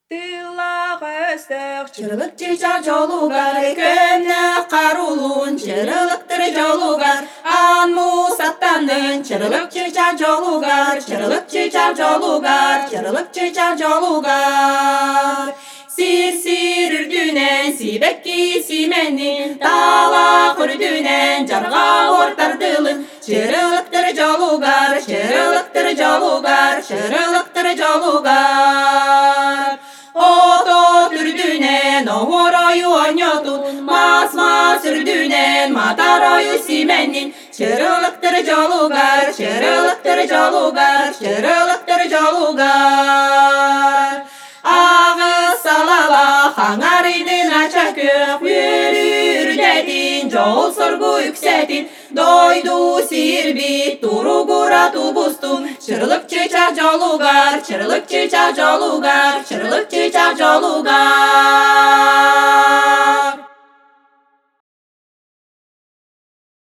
Тыллақ өстік Чырылык чыжа жолугар, көмні қарулун, чырылыктыр жолугар, анму саттанын, чырылык чыжа жолугар, чырылык чыжа жолугар, чырылык чыжа жолугар. Сир үрдүнен, сибекки сименин, талақ үрдүнен, жарға ортардылын, чырылыктыр жолугар, чырылыктыр жолугар, чырылыктыр жолугар. Ото түрдүнен оңорою ойнотун, мас үрдүнен матарою сименин, чырылыктыр жолугар, чырылыктыр жолугар, чырылыктыр жолугар. Агыс салала хаңарыдын ача көк, үрдетин жол соргу үксетин, дойду сирбит туругура тубустун, чырылык чыжа жолугар, чырылык чыжа жолугар, чырылык чыжа жолугар.